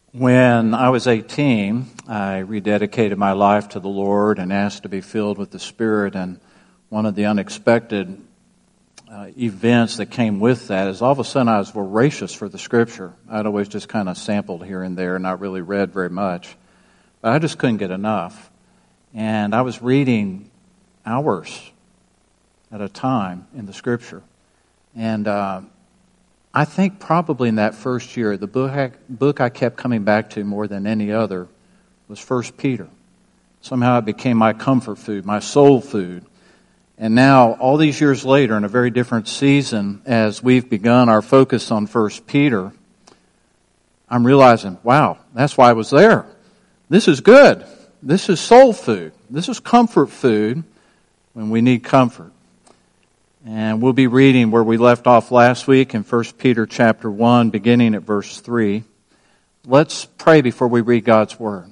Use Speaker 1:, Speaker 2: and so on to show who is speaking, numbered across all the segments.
Speaker 1: When I was 18, I rededicated my life to the Lord and asked to be filled with the Spirit. And one of the unexpected events that came with that is all of a sudden I was voracious for the Scripture. I'd always just kind of sampled here and there, not really read very much. But I just couldn't get enough. And I was reading hours at a time in the Scripture. And I think probably in that first year, the book I kept coming back to more than any other was 1 Peter. Somehow it became my comfort food, my soul food. And now, all these years later, in a very different season, as we've begun our focus on 1 Peter, I'm realizing, wow, that's why I was there. This is good. This is soul food. This is comfort food when we need comfort. And we'll be reading where we left off last week in 1 Peter chapter 1, beginning at verse 3. Let's pray before we read God's Word.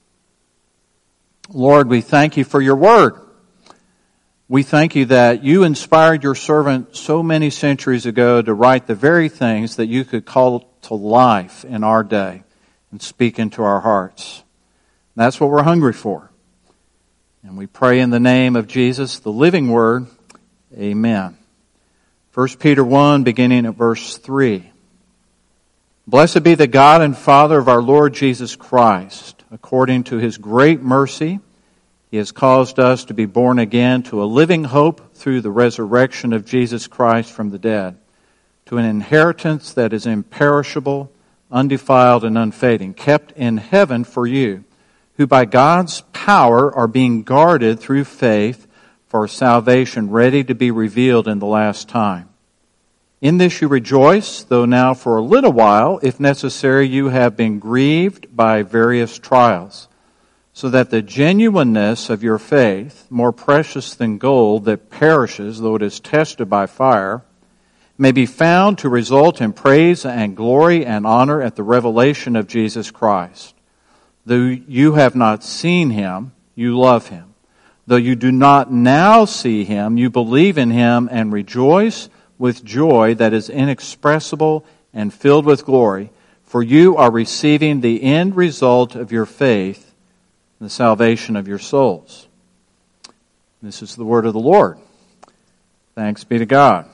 Speaker 1: Lord, we thank you for your Word. We thank you that you inspired your servant so many centuries ago to write the very things that you could call to life in our day and speak into our hearts. That's what we're hungry for. And we pray in the name of Jesus, the living Word. Amen. 1 Peter 1, beginning at verse 3. Blessed be the God and Father of our Lord Jesus Christ. According to His great mercy, He has caused us to be born again to a living hope through the resurrection of Jesus Christ from the dead, to an inheritance that is imperishable, undefiled, and unfading, kept in heaven for you, who by God's power are being guarded through faith for salvation ready to be revealed in the last time. In this you rejoice, though now for a little while, if necessary, you have been grieved by various trials, so that the genuineness of your faith, more precious than gold that perishes, though it is tested by fire, may be found to result in praise and glory and honor at the revelation of Jesus Christ. Though you have not seen Him, you love Him. Though you do not now see Him, you believe in Him and rejoice with joy that is inexpressible and filled with glory, for you are receiving the end result of your faith, the salvation of your souls. This is the word of the Lord. Thanks be to God.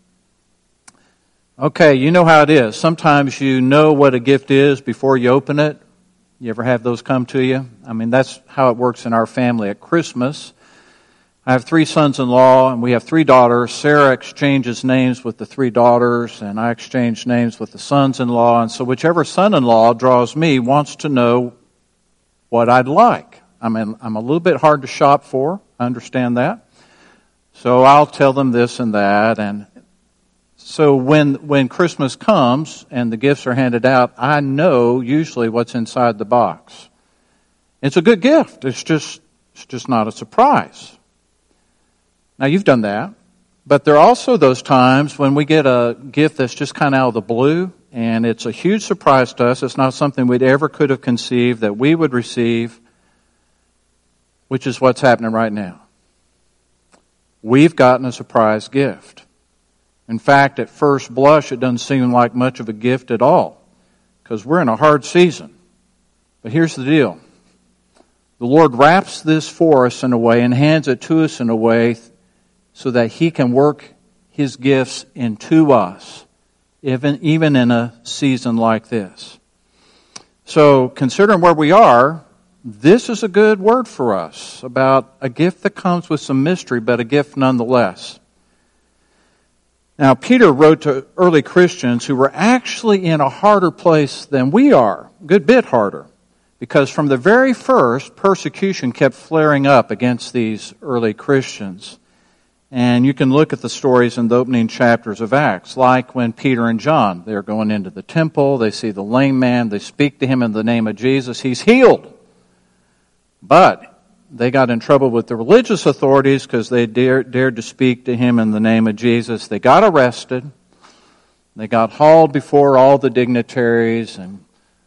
Speaker 1: Okay, you know how it is. Sometimes you know what a gift is before you open it. You ever have those come to you? I mean, that's how it works in our family. At Christmas, I have 3 sons-in-law, and we have 3 daughters. Sarah exchanges names with the 3 daughters, and I exchange names with the sons-in-law. And so whichever son-in-law draws me wants to know what I'd like. I mean, I'm a little bit hard to shop for. I understand that. So I'll tell them this and that, and so when Christmas comes and the gifts are handed out, I know usually what's inside the box. It's a good gift. It's just not a surprise. Now, you've done that. But there are also those times when we get a gift that's just kind of out of the blue, and it's a huge surprise to us. It's not something we'd ever could have conceived that we would receive, which is what's happening right now. We've gotten a surprise gift. In fact, at first blush, it doesn't seem like much of a gift at all, because we're in a hard season. But here's the deal. The Lord wraps this for us in a way and hands it to us in a way so that He can work His gifts into us, even in a season like this. So, considering where we are, this is a good word for us about a gift that comes with some mystery, but a gift nonetheless. Now, Peter wrote to early Christians who were actually in a harder place than we are, a good bit harder, because from the very first, persecution kept flaring up against these early Christians. And you can look at the stories in the opening chapters of Acts, like when Peter and John, they're going into the temple, they see the lame man, they speak to him in the name of Jesus, he's healed. But they got in trouble with the religious authorities because they dared to speak to him in the name of Jesus. They got arrested. They got hauled before all the dignitaries and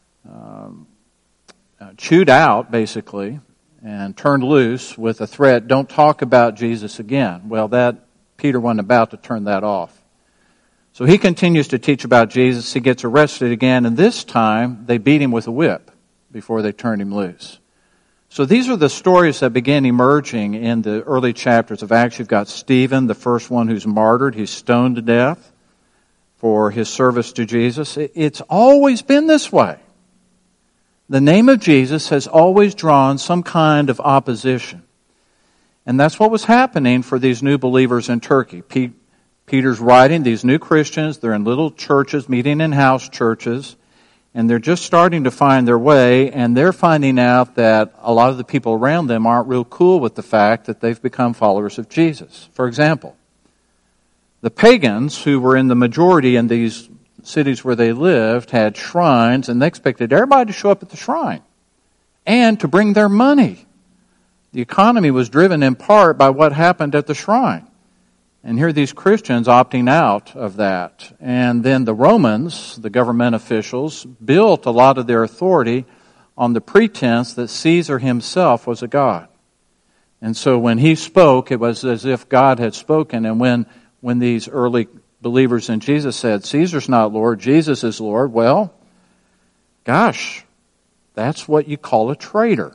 Speaker 1: chewed out, basically, and turned loose with a threat, don't talk about Jesus again. Well, that Peter wasn't about to turn that off. So he continues to teach about Jesus. He gets arrested again, and this time they beat him with a whip before they turned him loose. So these are the stories that begin emerging in the early chapters of Acts. You've got Stephen, the first one who's martyred. He's stoned to death for his service to Jesus. It's always been this way. The name of Jesus has always drawn some kind of opposition. And that's what was happening for these new believers in Turkey. Peter's writing these new Christians. They're in little churches, meeting in house churches. And they're just starting to find their way, and they're finding out that a lot of the people around them aren't real cool with the fact that they've become followers of Jesus. For example, the pagans who were in the majority in these cities where they lived had shrines, and they expected everybody to show up at the shrine and to bring their money. The economy was driven in part by what happened at the shrine. And here are these Christians opting out of that. And then the Romans, the government officials, built a lot of their authority on the pretense that Caesar himself was a god. And so when he spoke, it was as if God had spoken. And when these early believers in Jesus said, Caesar's not Lord, Jesus is Lord, well, gosh, that's what you call a traitor.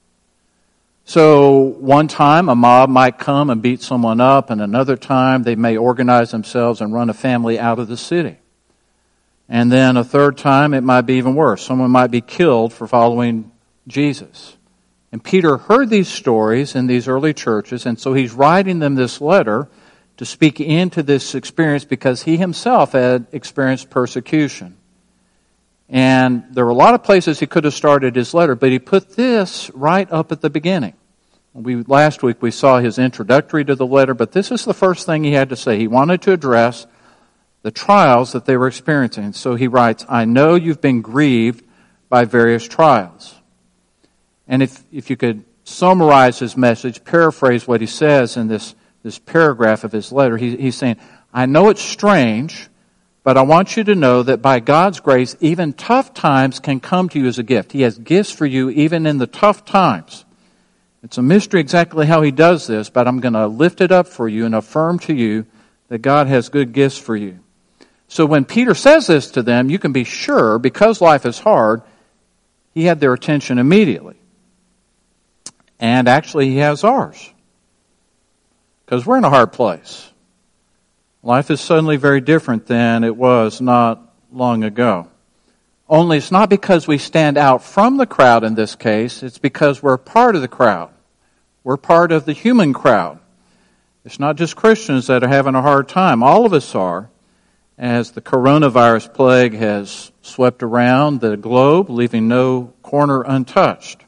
Speaker 1: So one time a mob might come and beat someone up, and another time they may organize themselves and run a family out of the city. And then a third time it might be even worse. Someone might be killed for following Jesus. And Peter heard these stories in these early churches, and so he's writing them this letter to speak into this experience because he himself had experienced persecution. And there were a lot of places he could have started his letter, but he put this right up at the beginning. Last week we saw his introductory to the letter, but this is the first thing he had to say. He wanted to address the trials that they were experiencing. So he writes, I know you've been grieved by various trials. And if you could summarize his message, paraphrase what he says in this paragraph of his letter, he's saying, I know it's strange, but I want you to know that by God's grace, even tough times can come to you as a gift. He has gifts for you even in the tough times. It's a mystery exactly how he does this, but I'm going to lift it up for you and affirm to you that God has good gifts for you. So when Peter says this to them, you can be sure, because life is hard, he had their attention immediately. And actually he has ours. Because we're in a hard place. Life is suddenly very different than it was not long ago. Only it's not because we stand out from the crowd in this case, it's because we're part of the crowd. We're part of the human crowd. It's not just Christians that are having a hard time. All of us are, as the coronavirus plague has swept around the globe, leaving no corner untouched.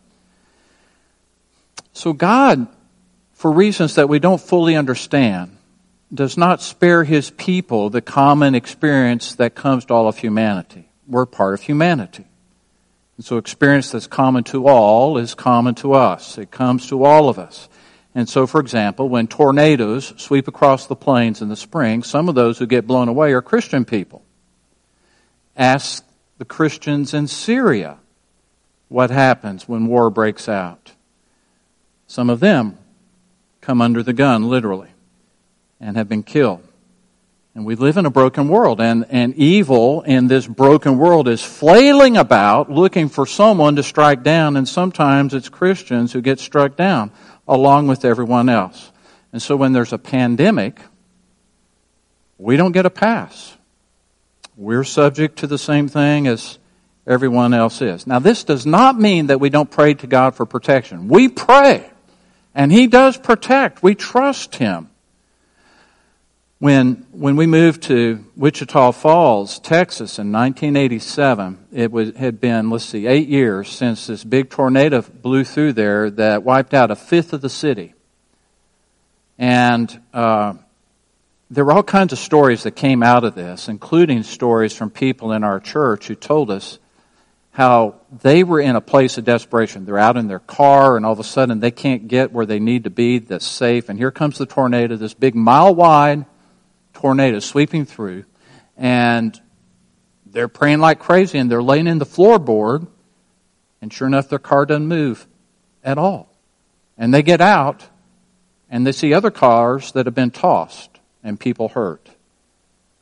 Speaker 1: So God, for reasons that we don't fully understand, does not spare his people the common experience that comes to all of humanity. We're part of humanity. And so experience that's common to all is common to us. It comes to all of us. And so, for example, when tornadoes sweep across the plains in the spring, some of those who get blown away are Christian people. Ask the Christians in Syria what happens when war breaks out. Some of them come under the gun, literally, and have been killed. And we live in a broken world, and evil in this broken world is flailing about looking for someone to strike down, and sometimes it's Christians who get struck down along with everyone else. And so when there's a pandemic, we don't get a pass. We're subject to the same thing as everyone else is. Now, this does not mean that we don't pray to God for protection. We pray, and He does protect. We trust Him. When we moved to Wichita Falls, Texas in 1987, it had been, 8 years since this big tornado blew through there that wiped out a fifth of the city. And there were all kinds of stories that came out of this, including stories from people in our church who told us how they were in a place of desperation. They're out in their car, and all of a sudden they can't get where they need to be that's safe. And here comes the tornado, this big mile-wide tornado sweeping through, and they're praying like crazy, and they're laying in the floorboard, and sure enough, their car doesn't move at all. And they get out, and they see other cars that have been tossed, and people hurt.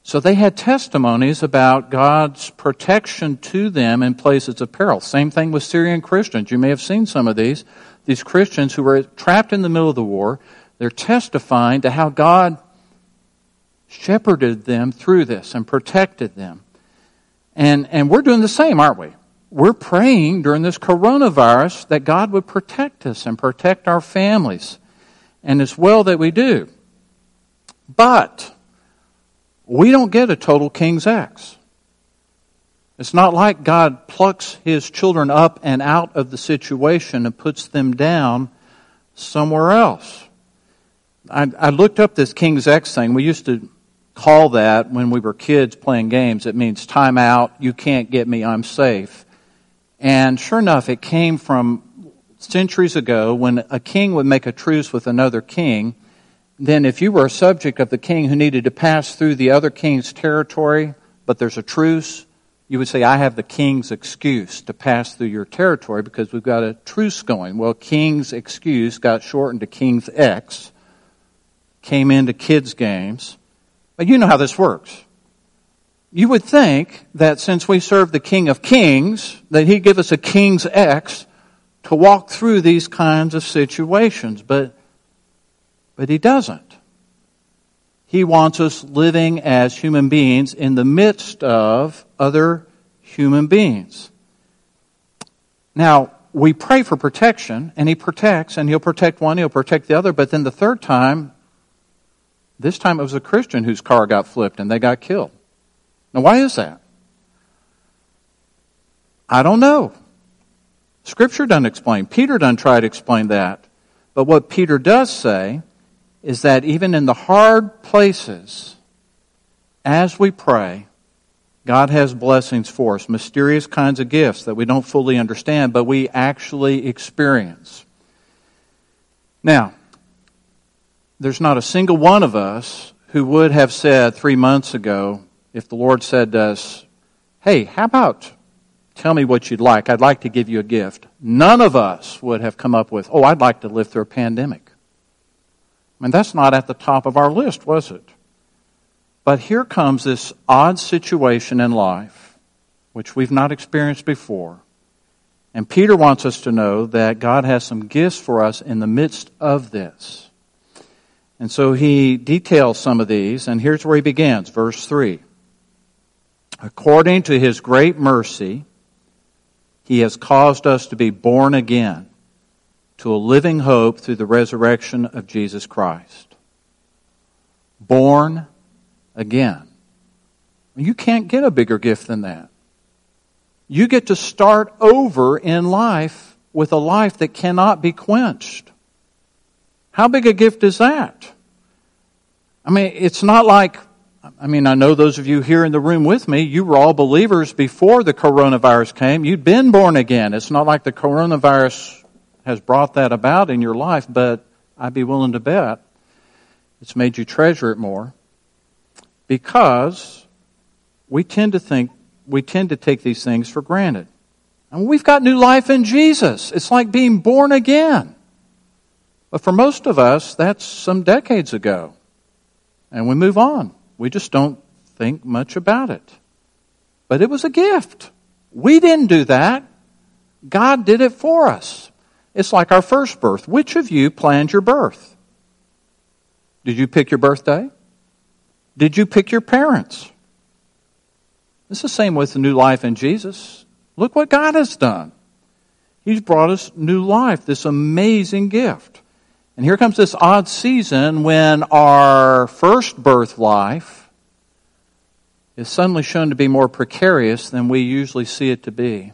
Speaker 1: So they had testimonies about God's protection to them in places of peril. Same thing with Syrian Christians. You may have seen some of these. These Christians who were trapped in the middle of the war, they're testifying to how God shepherded them through this and protected them. And we're doing the same, aren't we? We're praying during this coronavirus that God would protect us and protect our families. And it's well that we do. But we don't get a total King's X. It's not like God plucks His children up and out of the situation and puts them down somewhere else. I looked up this King's X thing. We used to call that, when we were kids playing games, it means time out, you can't get me, I'm safe. And sure enough, it came from centuries ago when a king would make a truce with another king. Then if you were a subject of the king who needed to pass through the other king's territory, but there's a truce, you would say, I have the king's excuse to pass through your territory because we've got a truce going. Well, king's excuse got shortened to King's X, came into kids' games. But you know how this works. You would think that since we serve the King of Kings, that He'd give us a King's X to walk through these kinds of situations. But He doesn't. He wants us living as human beings in the midst of other human beings. Now, we pray for protection, and He protects, and He'll protect one, He'll protect the other, but then the third time, this time it was a Christian whose car got flipped and they got killed. Now, why is that? I don't know. Scripture doesn't explain. Peter doesn't try to explain that. But what Peter does say is that even in the hard places, as we pray, God has blessings for us, mysterious kinds of gifts that we don't fully understand, but we actually experience. Now, there's not a single one of us who would have said 3 months ago, if the Lord said to us, hey, how about tell me what you'd like? I'd like to give you a gift. None of us would have come up with, I'd like to live through a pandemic. I mean, that's not at the top of our list, was it? But here comes this odd situation in life, which we've not experienced before. And Peter wants us to know that God has some gifts for us in the midst of this. And so he details some of these, and here's where he begins, verse 3. According to His great mercy, He has caused us to be born again to a living hope through the resurrection of Jesus Christ. Born again. You can't get a bigger gift than that. You get to start over in life with a life that cannot be quenched. How big a gift is that? I mean, it's not like, I know those of you here in the room with me, you were all believers before the coronavirus came. You'd been born again. It's not like the coronavirus has brought that about in your life, but I'd be willing to bet it's made you treasure it more, because we tend to take these things for granted. And we've got new life in Jesus. It's like being born again. But for most of us, that's some decades ago. And we move on. We just don't think much about it. But it was a gift. We didn't do that. God did it for us. It's like our first birth. Which of you planned your birth? Did you pick your birthday? Did you pick your parents? It's the same with the new life in Jesus. Look what God has done. He's brought us new life, this amazing gift. And here comes this odd season when our first birth life is suddenly shown to be more precarious than we usually see it to be.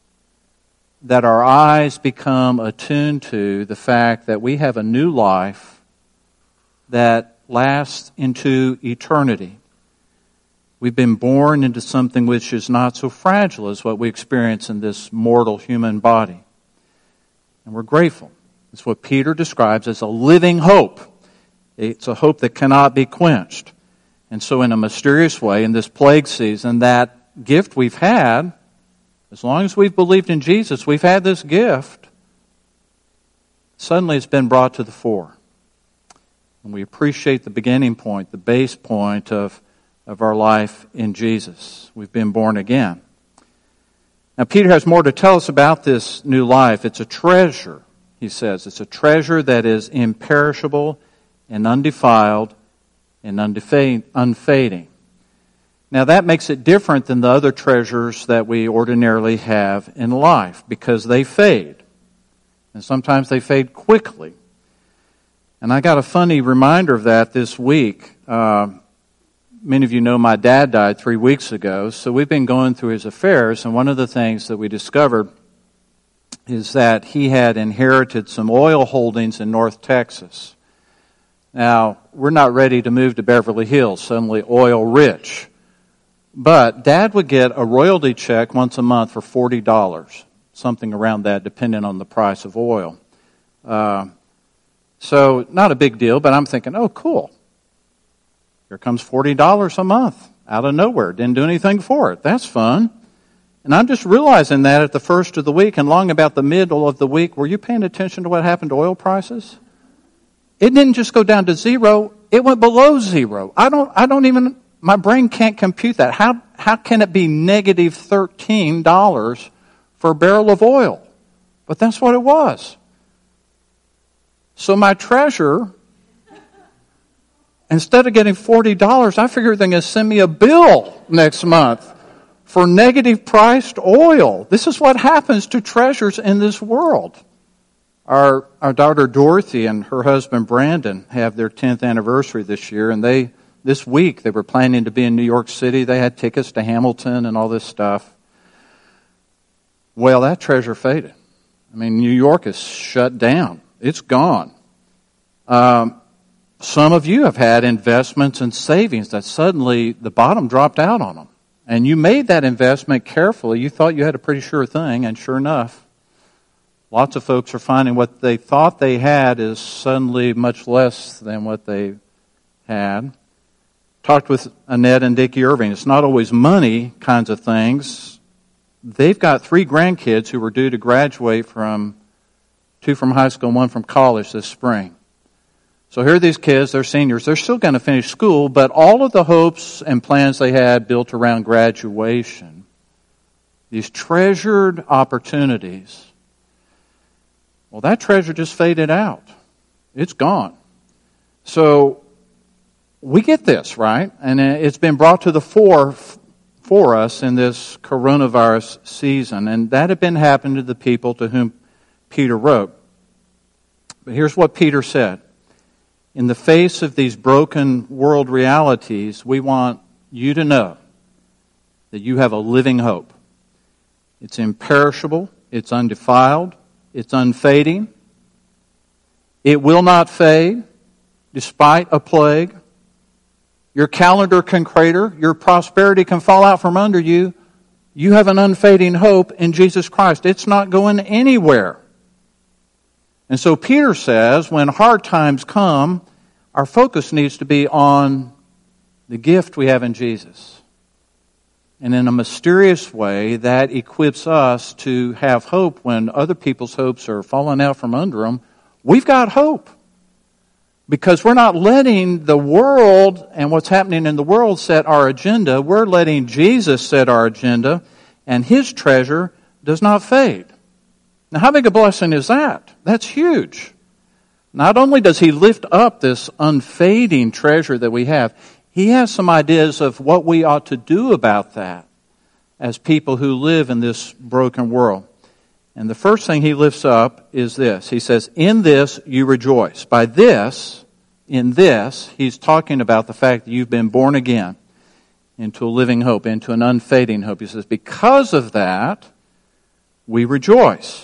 Speaker 1: That our eyes become attuned to the fact that we have a new life that lasts into eternity. We've been born into something which is not so fragile as what we experience in this mortal human body. And we're grateful. It's what Peter describes as a living hope. It's a hope that cannot be quenched. And so in a mysterious way, in this plague season, that gift we've had, as long as we've believed in Jesus, we've had this gift, suddenly it's been brought to the fore. And we appreciate the beginning point, the base point of of our life in Jesus. We've been born again. Now, Peter has more to tell us about this new life. It's a treasure, he says. It's a treasure that is imperishable and undefiled and unfading. Now, that makes it different than the other treasures that we ordinarily have in life because they fade. And sometimes they fade quickly. And I got a funny reminder of that this week. Many of you know my dad died 3 weeks ago, so we've been going through his affairs, and one of the things that we discovered is that he had inherited some oil holdings in North Texas. Now, we're not ready to move to Beverly Hills, suddenly oil rich. But Dad would get a royalty check once a month for $40, something around that, depending on the price of oil. So, not a big deal, but I'm thinking, oh, cool. Here comes $40 a month out of nowhere. Didn't do anything for it. That's fun. And I'm just realizing that at the first of the week and long about the middle of the week. Were you paying attention to what happened to oil prices? It didn't just go down to zero. It went below zero. I don't even, my brain can't compute that. How can it be negative $13 for a barrel of oil? But that's what it was. So my treasure, instead of getting $40, I figured they're going to send me a bill next month for negative priced oil. This is what happens to treasures in this world. Our daughter Dorothy and her husband Brandon have their 10th anniversary this year, and this week they were planning to be in New York City. They had tickets to Hamilton and all this stuff. Well, that treasure faded. I mean, New York is shut down. It's gone. Some of you have had investments and savings that suddenly the bottom dropped out on them. And you made that investment carefully. You thought you had a pretty sure thing, and sure enough, lots of folks are finding what they thought they had is suddenly much less than what they had. Talked with Annette and Dickie Irving. It's not always money kinds of things. They've got 3 grandkids who were due to graduate from 2 from high school and 1 from college this spring. So here are these kids, they're seniors. They're still going to finish school, but all of the hopes and plans they had built around graduation, these treasured opportunities, well, that treasure just faded out. It's gone. So we get this, right? And it's been brought to the fore for us in this coronavirus season. And that had been happening to the people to whom Peter wrote. But here's what Peter said. In the face of these broken world realities, we want you to know that you have a living hope. It's imperishable, it's undefiled, it's unfading. It will not fade despite a plague. Your calendar can crater, your prosperity can fall out from under you. You have an unfading hope in Jesus Christ. It's not going anywhere. And so Peter says, when hard times come, our focus needs to be on the gift we have in Jesus. And in a mysterious way, that equips us to have hope when other people's hopes are falling out from under them. We've got hope. Because we're not letting the world and what's happening in the world set our agenda. We're letting Jesus set our agenda, and His treasure does not fade. Now, how big a blessing is that? That's huge. Not only does He lift up this unfading treasure that we have, He has some ideas of what we ought to do about that as people who live in this broken world. And the first thing He lifts up is this. He says, in this you rejoice. By this, in this, He's talking about the fact that you've been born again into a living hope, into an unfading hope. He says, because of that, we rejoice.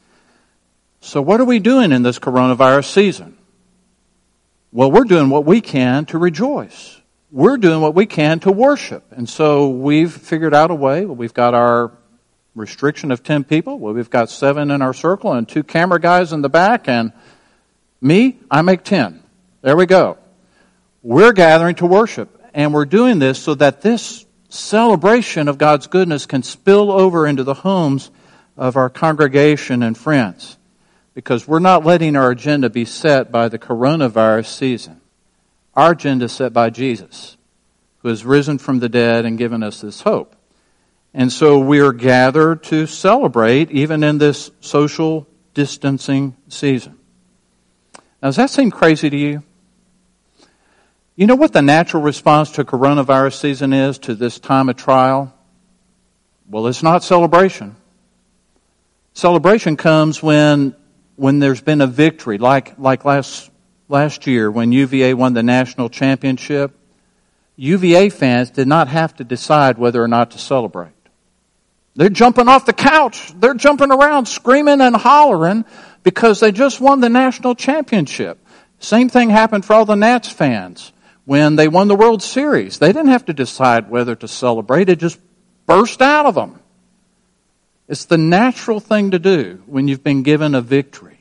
Speaker 1: So what are we doing in this coronavirus season? Well, we're doing what we can to rejoice. We're doing what we can to worship. And so we've figured out a way. We've got our restriction of 10 people. Well, we've got 7 in our circle and 2 camera guys in the back. And me, I make 10. There we go. We're gathering to worship. And we're doing this so that this celebration of God's goodness can spill over into the homes of our congregation and friends. Because we're not letting our agenda be set by the coronavirus season. Our agenda is set by Jesus. who has risen from the dead and given us this hope. And so we are gathered to celebrate even in this social distancing season. Now, does that seem crazy to you? You know what the natural response to coronavirus season is, to this time of trial? Well, it's not celebration. Celebration comes when there's been a victory, like last year when UVA won the national championship. UVA fans did not have to decide whether or not to celebrate. They're jumping off the couch. They're jumping around, screaming and hollering because they just won the national championship. Same thing happened for all the Nats fans when they won the World Series. They didn't have to decide whether to celebrate. It just burst out of them. It's the natural thing to do when you've been given a victory.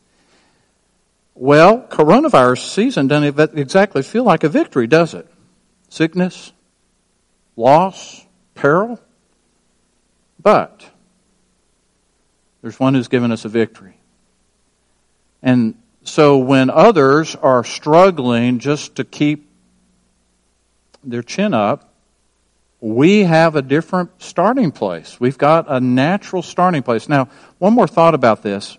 Speaker 1: Well, coronavirus season doesn't exactly feel like a victory, does it? Sickness, loss, peril. But there's one who's given us a victory. And so when others are struggling just to keep their chin up, we have a different starting place. We've got a natural starting place. Now, one more thought about this.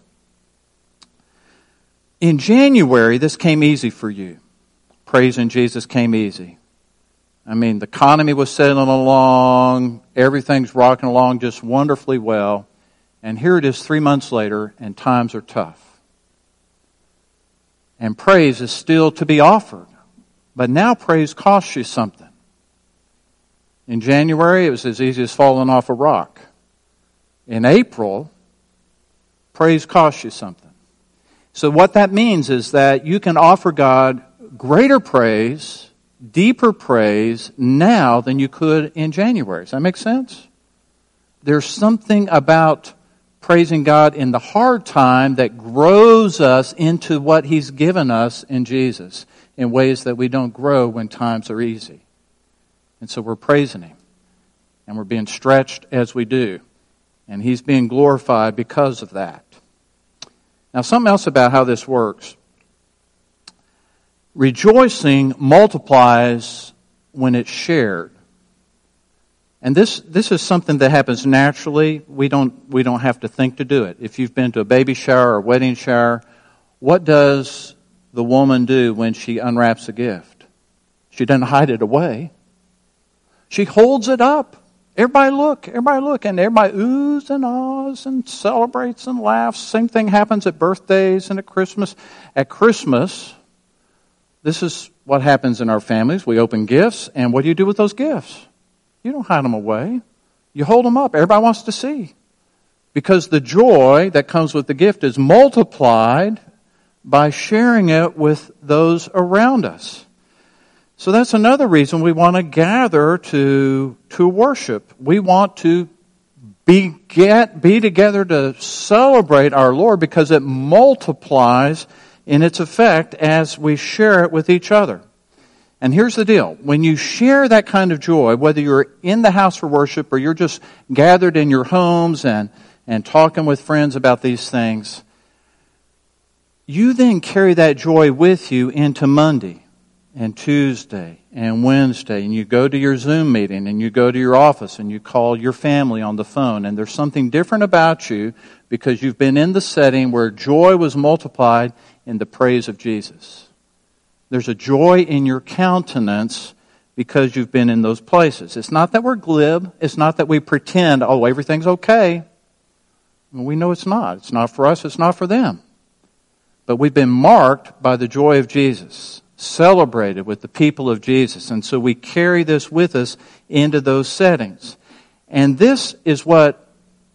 Speaker 1: In January, this came easy for you. Praising Jesus came easy. I mean, the economy was sailing along, everything's rocking along just wonderfully well, and here it is 3 months later, and times are tough. And praise is still to be offered, but now praise costs you something. In January, it was as easy as falling off a rock. In April, praise costs you something. So what that means is that you can offer God greater praise, deeper praise now than you could in January. Does that make sense? There's something about praising God in the hard time that grows us into what He's given us in Jesus in ways that we don't grow when times are easy. And so we're praising Him. And we're being stretched as we do. And He's being glorified because of that. Now, something else about how this works. Rejoicing multiplies when it's shared. And this is something that happens naturally. We don't have to think to do it. If you've been to a baby shower or a wedding shower, what does the woman do when she unwraps a gift? She doesn't hide it away. She holds it up. Everybody look, and everybody oohs and ahs and celebrates and laughs. Same thing happens at birthdays and at Christmas. At Christmas, this is what happens in our families. We open gifts, and what do you do with those gifts? You don't hide them away. You hold them up. Everybody wants to see. Because the joy that comes with the gift is multiplied by sharing it with those around us. So that's another reason we want to gather to worship. We want to be together to celebrate our Lord because it multiplies in its effect as we share it with each other. And here's the deal. When you share that kind of joy, whether you're in the house for worship or you're just gathered in your homes and talking with friends about these things, you then carry that joy with you into Monday and Tuesday and Wednesday, and you go to your Zoom meeting and you go to your office and you call your family on the phone, and there's something different about you because you've been in the setting where joy was multiplied in the praise of Jesus. There's a joy in your countenance because you've been in those places. It's not that we're glib. It's not that we pretend, oh, everything's okay. We know it's not. It's not for us. It's not for them. But we've been marked by the joy of Jesus, celebrated with the people of Jesus. And so we carry this with us into those settings. And this is what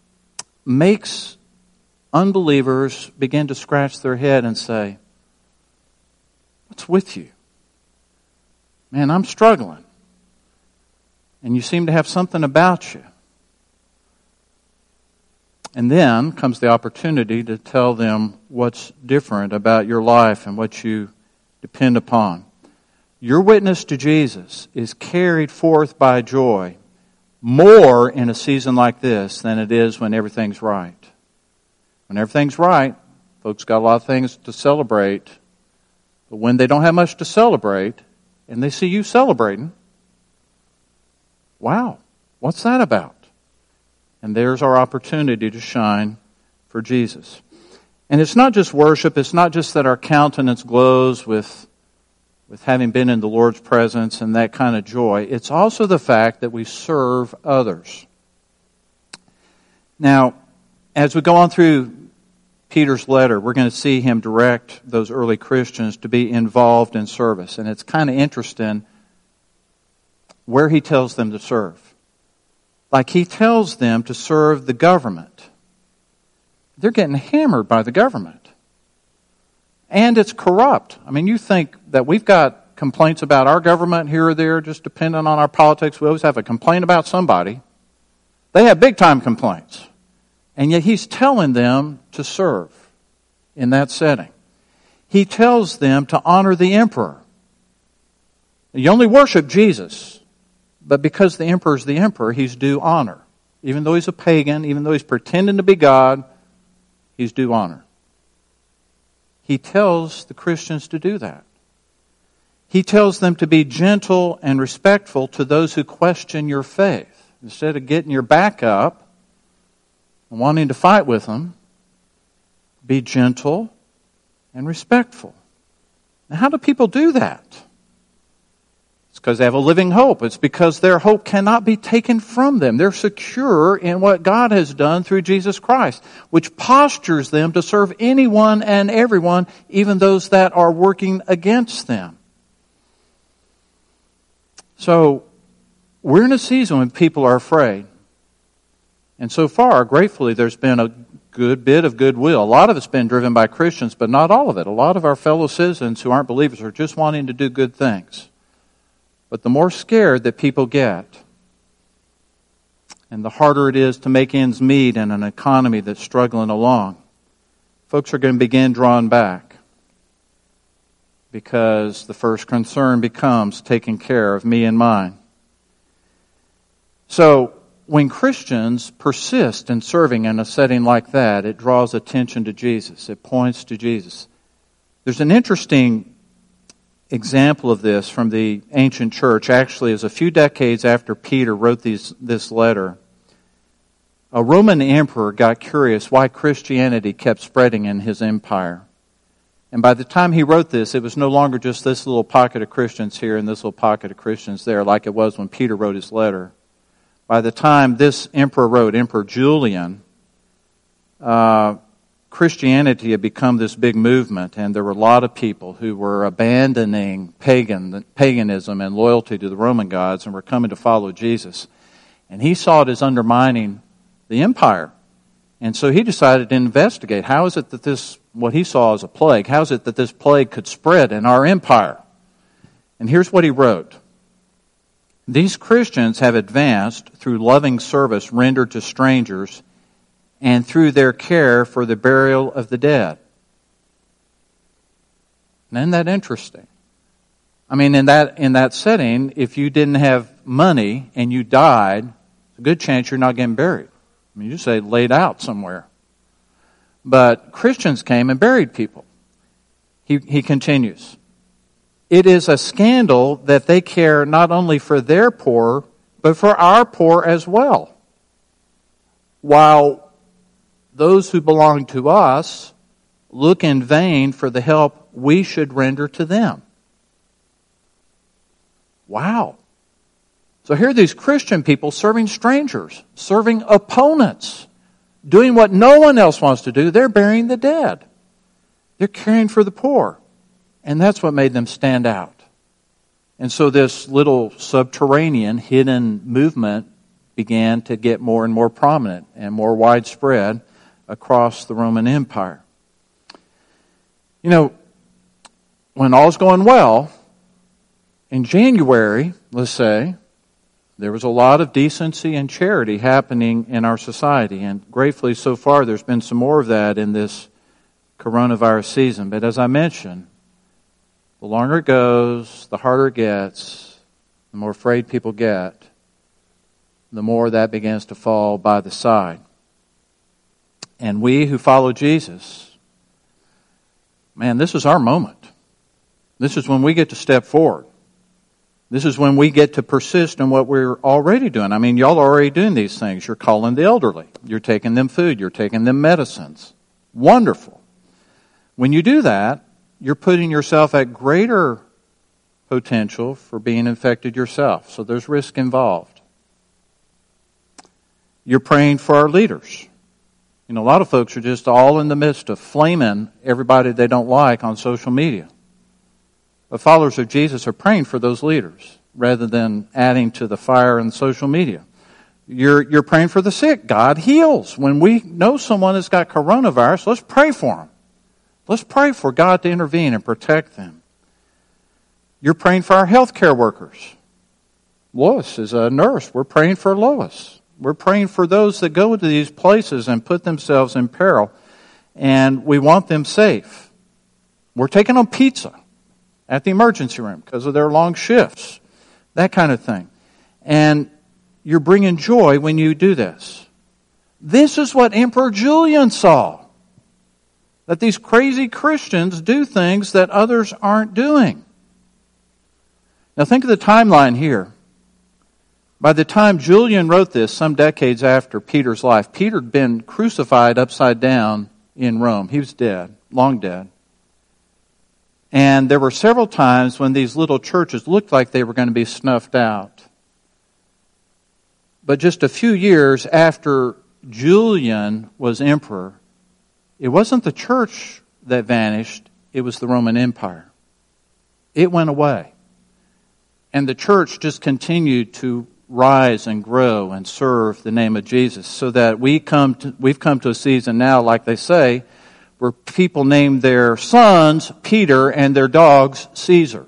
Speaker 1: makes unbelievers begin to scratch their head and say, what's with you? Man, I'm struggling. And you seem to have something about you. And then comes the opportunity to tell them what's different about your life and what you depend upon. Your witness to Jesus is carried forth by joy more in a season like this than it is when everything's right. When everything's right, folks got a lot of things to celebrate. But when they don't have much to celebrate, and they see you celebrating, wow, what's that about? And there's our opportunity to shine for Jesus. And it's not just worship. It's not just that our countenance glows with having been in the Lord's presence and that kind of joy. It's also the fact that we serve others. Now, as we go on through Peter's letter, we're going to see him direct those early Christians to be involved in service. And it's kind of interesting where he tells them to serve. Like he tells them to serve the government. They're getting hammered by the government. And it's corrupt. I mean, you think that we've got complaints about our government here or there, just depending on our politics. We always have a complaint about somebody. They have big-time complaints. And yet he's telling them to serve in that setting. He tells them to honor the emperor. You only worship Jesus, but because the emperor's the emperor, he's due honor. Even though he's a pagan, even though he's pretending to be God, he's due honor. He tells the Christians to do that. He tells them to be gentle and respectful to those who question your faith. Instead of getting your back up and wanting to fight with them, be gentle and respectful. Now, how do people do that? It's because they have a living hope. It's because their hope cannot be taken from them. They're secure in what God has done through Jesus Christ, which postures them to serve anyone and everyone, even those that are working against them. So, we're in a season when people are afraid. And so far, gratefully, there's been a good bit of goodwill. A lot of it's been driven by Christians, but not all of it. A lot of our fellow citizens who aren't believers are just wanting to do good things. But the more scared that people get, and the harder it is to make ends meet in an economy that's struggling along, folks are going to begin drawing back. Because the first concern becomes taking care of me and mine. So, when Christians persist in serving in a setting like that, it draws attention to Jesus. It points to Jesus. There's an interesting example of this from the ancient church. Actually, it was a few decades after Peter wrote this letter. A Roman emperor got curious why Christianity kept spreading in his empire. And by the time he wrote this, it was no longer just this little pocket of Christians here and this little pocket of Christians there, like it was when Peter wrote his letter. By the time this emperor wrote, Emperor Julian, Christianity had become this big movement, and there were a lot of people who were abandoning paganism and loyalty to the Roman gods and were coming to follow Jesus. And he saw it as undermining the empire. And so he decided to investigate, how is it that this, what he saw as a plague, how is it that this plague could spread in our empire? And here's what he wrote. These Christians have advanced through loving service rendered to strangers and through their care for the burial of the dead. Isn't that interesting? I mean, in that setting, if you didn't have money and you died, it's a good chance you're not getting buried. I mean, you say laid out somewhere. But Christians came and buried people. He continues. It is a scandal that they care not only for their poor, but for our poor as well. While those who belong to us look in vain for the help we should render to them. Wow. So here are these Christian people serving strangers, serving opponents, doing what no one else wants to do. They're burying the dead. They're caring for the poor. And that's what made them stand out. And so this little subterranean, hidden movement began to get more and more prominent and more widespread across the Roman Empire. You know, when all's going well, in January, let's say, there was a lot of decency and charity happening in our society. And gratefully, so far, there's been some more of that in this coronavirus season. But as I mentioned, the longer it goes, the harder it gets, the more afraid people get, the more that begins to fall by the side. And we who follow Jesus, man, this is our moment. This is when we get to step forward. This is when we get to persist in what we're already doing. I mean, y'all are already doing these things. You're calling the elderly. You're taking them food. You're taking them medicines. Wonderful. When you do that, you're putting yourself at greater potential for being infected yourself. So there's risk involved. You're praying for our leaders. You know, a lot of folks are just all in the midst of flaming everybody they don't like on social media. But followers of Jesus are praying for those leaders rather than adding to the fire in social media. You're praying for the sick. God heals. When we know someone has got coronavirus, let's pray for them. Let's pray for God to intervene and protect them. You're praying for our healthcare workers. Lois is a nurse. We're praying for Lois. We're praying for those that go to these places and put themselves in peril, and we want them safe. We're taking them pizza at the emergency room because of their long shifts, that kind of thing. And you're bringing joy when you do this. This is what Emperor Julian saw, that these crazy Christians do things that others aren't doing. Now think of the timeline here. By the time Julian wrote this, some decades after Peter's life, Peter had been crucified upside down in Rome. He was dead, long dead. And there were several times when these little churches looked like they were going to be snuffed out. But just a few years after Julian was emperor, it wasn't the church that vanished, it was the Roman Empire. It went away. And the church just continued to rise and grow and serve the name of Jesus, so that we've come to a season now, like they say, where people name their sons Peter and their dogs Caesar.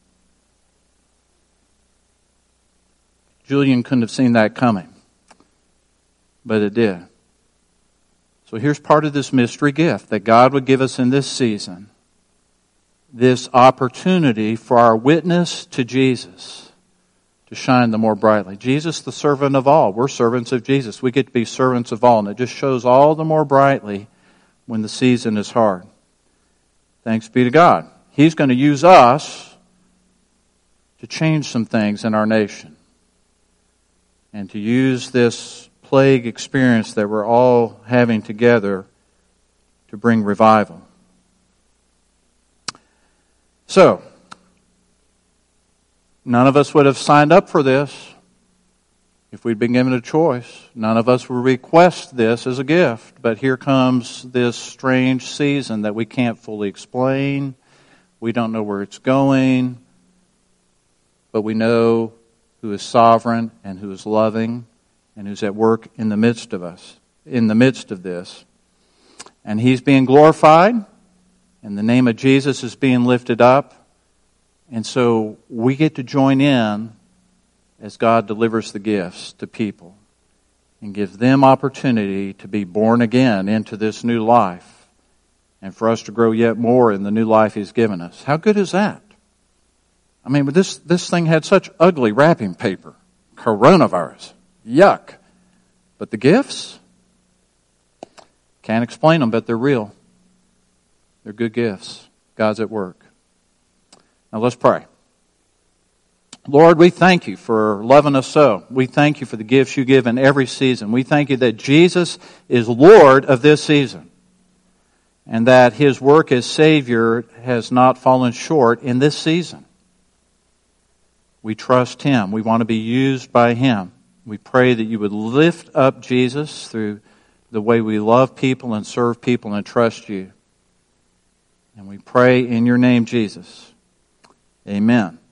Speaker 1: Julian couldn't have seen that coming, but it did. So here's part of this mystery gift that God would give us in this season. This opportunity for our witness to Jesus to shine the more brightly. Jesus, the servant of all. We're servants of Jesus. We get to be servants of all. And it just shows all the more brightly when the season is hard. Thanks be to God. He's going to use us to change some things in our nation. And to use this plague experience that we're all having together to bring revival. So, none of us would have signed up for this if we'd been given a choice. None of us would request this as a gift. But here comes this strange season that we can't fully explain. We don't know where it's going. But we know who is sovereign and who is loving and who's at work in the midst of us, in the midst of this. And He's being glorified, and the name of Jesus is being lifted up. And so we get to join in as God delivers the gifts to people and gives them opportunity to be born again into this new life and for us to grow yet more in the new life He's given us. How good is that? I mean, this thing had such ugly wrapping paper. Coronavirus. Yuck. But the gifts? Can't explain them, but they're real. They're good gifts. God's at work. Now let's pray. Lord, we thank You for loving us so. We thank You for the gifts You give in every season. We thank You that Jesus is Lord of this season, and that His work as Savior has not fallen short in this season. We trust Him. We want to be used by Him. We pray that You would lift up Jesus through the way we love people and serve people and trust You. And we pray in Your name, Jesus. Amen.